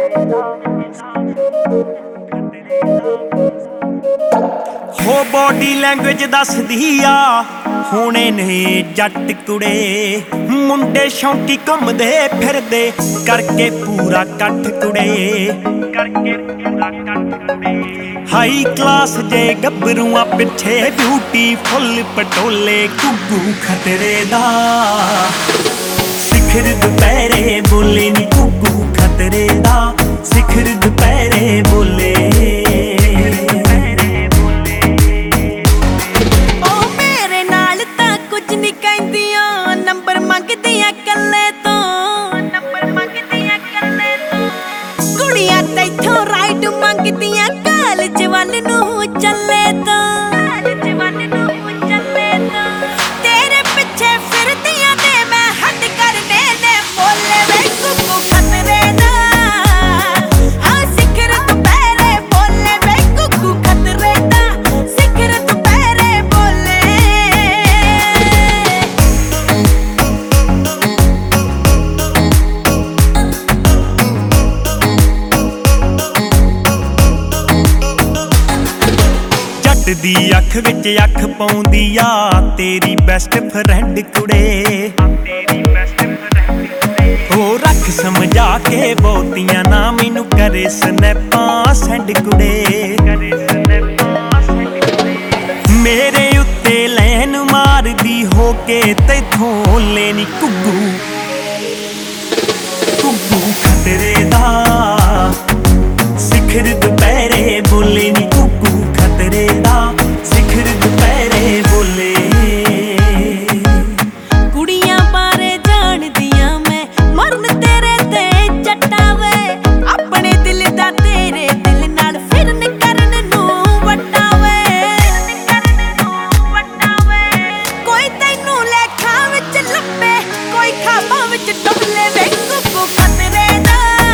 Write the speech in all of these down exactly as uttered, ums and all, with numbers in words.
हो body language दसदी आ होने ने जट कुड़े मुंडे शौंकी घुमदे फिरदे करके पूरा कट कुड़े करके पूरा कट कुड़े हाई क्लास जे गबरूआ पिछे ब्यूटीफुल पटोले घुग्गू खतरे दा सिखर दुपहरे बोले नी घुग्गू खतरे दा सिखर दुपहरे बोले नंबर मंगदियां कल्ले तो नंबर मंगदियां कल्ले तो कुड़ियां तैथों राइड मंगदियां कॉलेज वल नू चले तो कॉलेज वल नू चले तो तेरे पिछे फिरदियां ते मैं हद करने ने बोले वे कुकू खतरे दा हां सिखर दुपहरे बोले वे कुकू खतरे दा सिखर दुपहरे बोले दी अख विच अख पाउंदी आ तेरी बेस्ट फ्रेंड कुड़े तेरी बेस्ट फ्रेंड कुड़े हो रख समझा के बहुतियां ना मैनू करे स्नैपां सेंड कुड़े करे स्नैपां सेंड कुड़े मेरे उत्ते लैन मारदी हो के तैथों लेनी घुग्गू घुग्गू खतरे दा सिखर दुपहरे बोले नी घुग्गू खतरे दा सिखर दुपहरे बोले कुड़ियां बारे जानदियां मैं मरन तेरे ते जट्टा वे अपने दिल दा तेरे दिल नाल फिरन करन नू वट्टा वे करन नू वट्टा वे कोई तैनू लेखा विच लंबे कोई खाबां विच डोले वे कुकू खतरे दा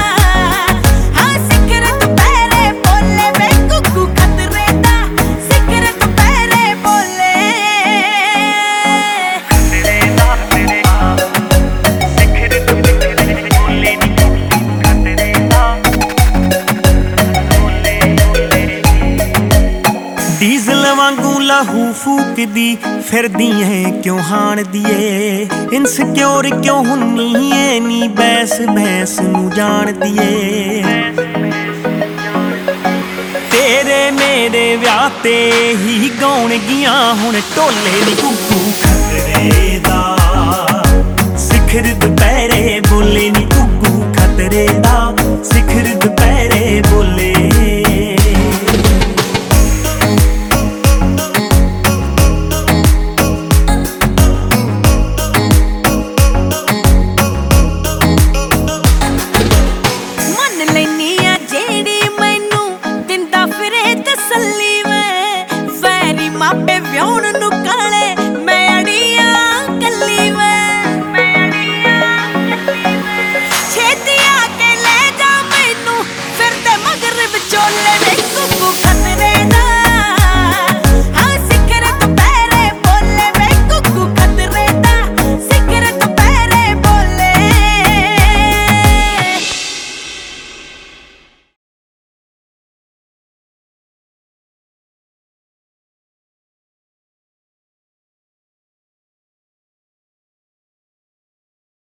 डीजल वांगू लहू फूकदी फिरदी है क्यों हाण दिए इनसिक्योर क्यों हुन्नी है नी बैस भैंस नू जान दिए तेरे मेरे व्याह ते ही गाउण गियां हुण ढोले नी घुग्गू